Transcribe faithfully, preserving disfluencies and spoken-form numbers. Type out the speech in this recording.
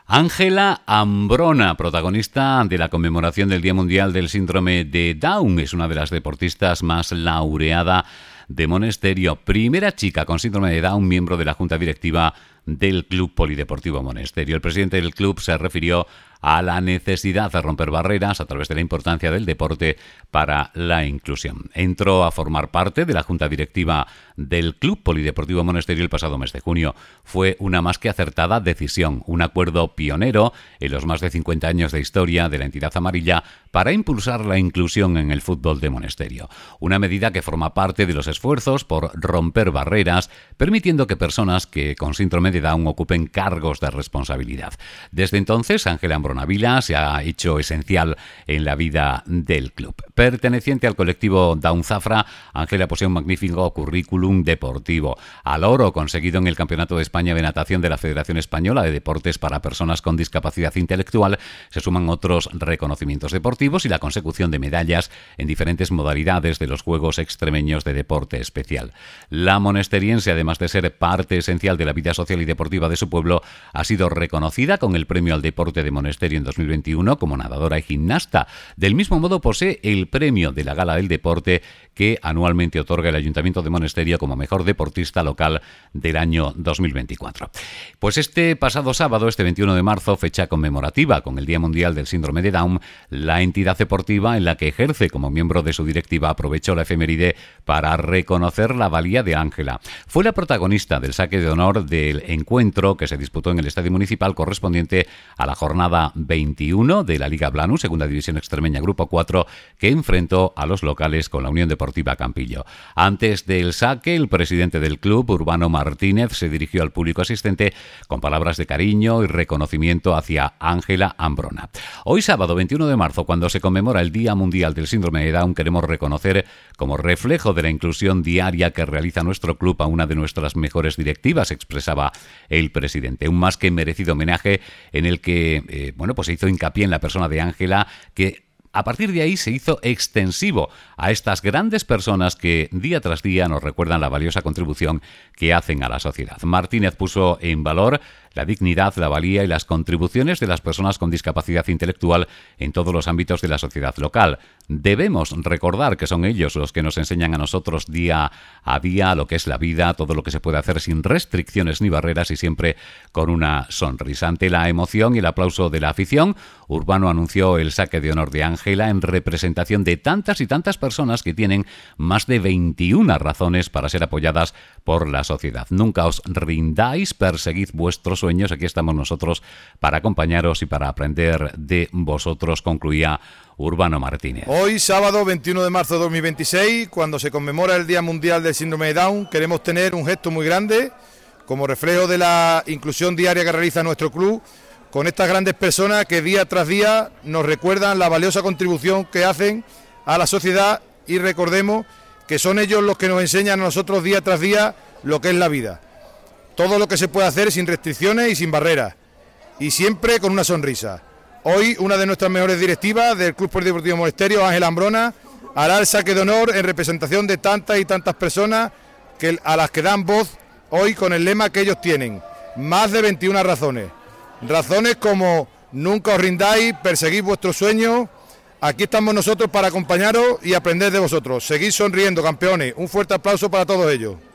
Ángela Ambrona, protagonista de la conmemoración del Día Mundial del Síndrome de Down, es una de las deportistas más laureada de Monesterio. Primera chica con síndrome de Down, miembro de la Junta Directiva del Club Polideportivo Monesterio. El presidente del club se refirió a la necesidad de romper barreras a través de la importancia del deporte para la inclusión. Entró a formar parte de la Junta Directiva del Club Polideportivo Monesterio el pasado mes de junio. Fue una más que acertada decisión, un acuerdo pionero en los más de cincuenta años de historia de la entidad amarilla para impulsar la inclusión en el fútbol de Monesterio. Una medida que forma parte de los esfuerzos por romper barreras, permitiendo que personas que con síndrome de Down ocupen cargos de responsabilidad. Desde entonces, Ángela Ambrona Vila se ha hecho esencial en la vida del club. Perteneciente al colectivo Down Zafra, Ángela posee un magnífico currículum deportivo. Al oro conseguido en el Campeonato de España de Natación de la Federación Española de Deportes para Personas con Discapacidad Intelectual se suman otros reconocimientos deportivos y la consecución de medallas en diferentes modalidades de los Juegos Extremeños de Deporte Especial. La monesteriense, además de ser parte esencial de la vida social y deportiva de su pueblo, ha sido reconocida con el Premio al Deporte de Monesterio en dos mil veintiuno como nadadora y gimnasta. Del mismo modo posee el premio de la Gala del Deporte que anualmente otorga el Ayuntamiento de Monesterio como mejor deportista local del año dos mil veinticuatro. Pues este pasado sábado, este veintiuno de marzo, fecha conmemorativa con el Día Mundial del Síndrome de Down, la entidad deportiva en la que ejerce como miembro de su directiva aprovechó la efeméride para reconocer la valía de Ángela. Fue la protagonista del saque de honor del encuentro que se disputó en el Estadio Municipal correspondiente a la jornada veintiuno de la Liga Blanus, Segunda División Extremeña Grupo cuatro, que enfrentó a los locales con la Unión Deportiva Campillo. Antes del saque, el presidente del club, Urbano Martínez, se dirigió al público asistente con palabras de cariño y reconocimiento hacia Ángela Ambrona. Hoy sábado veintiuno de marzo, cuando se conmemora el Día Mundial del Síndrome de Down, queremos reconocer como reflejo de la inclusión diaria que realiza nuestro club a una de nuestras mejores directivas, expresaba el presidente. Un más que merecido homenaje en el que eh, bueno, pues se hizo hincapié en la persona de Ángela, que a partir de ahí se hizo extensivo a estas grandes personas que día tras día nos recuerdan la valiosa contribución que hacen a la sociedad. Martínez puso en valor la dignidad, la valía y las contribuciones de las personas con discapacidad intelectual en todos los ámbitos de la sociedad local. Debemos recordar que son ellos los que nos enseñan a nosotros día a día lo que es la vida, todo lo que se puede hacer sin restricciones ni barreras y siempre con una sonrisa. Ante la emoción y el aplauso de la afición, Urbano anunció el saque de honor de Ángela en representación de tantas y tantas personas que tienen más de veintiuna razones para ser apoyadas por la sociedad. Nunca os rindáis, perseguid vuestros sueños. Aquí estamos nosotros para acompañaros y para aprender de vosotros, concluía Urbano Martínez. Hoy, sábado veintiuno de marzo de dos mil veintiséis, cuando se conmemora el Día Mundial del Síndrome de Down, queremos tener un gesto muy grande como reflejo de la inclusión diaria que realiza nuestro club con estas grandes personas que día tras día nos recuerdan la valiosa contribución que hacen a la sociedad, y recordemos que son ellos los que nos enseñan a nosotros día tras día lo que es la vida. Todo lo que se puede hacer sin restricciones y sin barreras, y siempre con una sonrisa. Hoy una de nuestras mejores directivas del Club Polideportivo Monesterio, Ángela Ambrona, hará el saque de honor en representación de tantas y tantas personas que, a las que dan voz hoy con el lema que ellos tienen: más de veintiuna razones. Razones como nunca os rindáis, perseguid vuestros sueños. Aquí estamos nosotros para acompañaros y aprender de vosotros. Seguid sonriendo, campeones. Un fuerte aplauso para todos ellos.